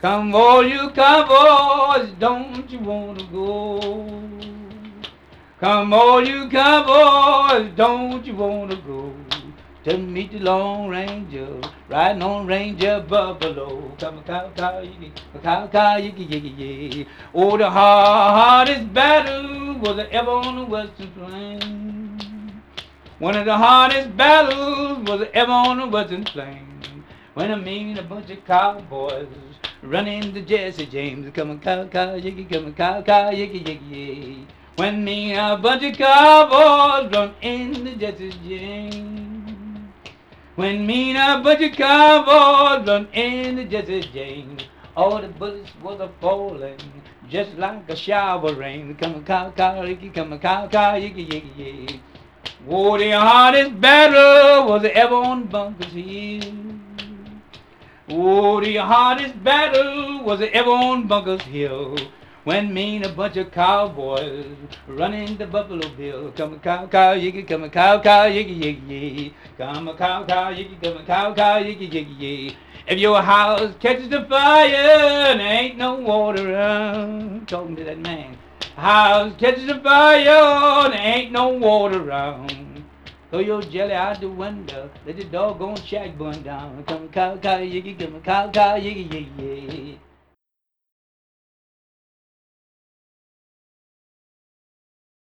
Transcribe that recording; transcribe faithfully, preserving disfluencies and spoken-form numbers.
Come all you cowboys, don't you wanna go? Come all you cowboys, don't you wanna go? To meet the Lone Ranger, riding on Ranger Buffalo. Come a cow, cow, yiggy, a cow, cow, yiggy, yiggy, yiggy. Oh, the hardest battle was ever on the Western Plain. One of the hardest battles was ever on the Western Plain. When I mean a bunch of cowboys running to Jesse James, come a cow, cow, yiggy, come a cow, cow, yiggy, yiggy, yiggy. When me a bunch of cowboys run into Jesse James. When me and a bunch of cowboys run into Jesse James, all the bullets was a falling just like a shower rain. Come a cow, cow, yiggy, come a cow, cow, yiggy, yiggy, yiggy. Oh, the hardest battle was ever on Bunker's Hill. Oh, the hardest battle was ever on Bunker's Hill. When me and a bunch of cowboys running to Buffalo Bill. Come a cow, cow, yiggy, come a cow, cow, yiggy, yiggy, yiggy. Come a cow, cow, yiggy, come a cow, cow, yiggy, yiggy, yiggy. If your house catches the fire and there ain't no water around, talking to that man. House catches the fire and there ain't no water around. Throw your jelly out the window, let the doggone shack burn down. Come a cow, cow, yiggy, come a cow, cow, yiggy, yiggy, yiggy.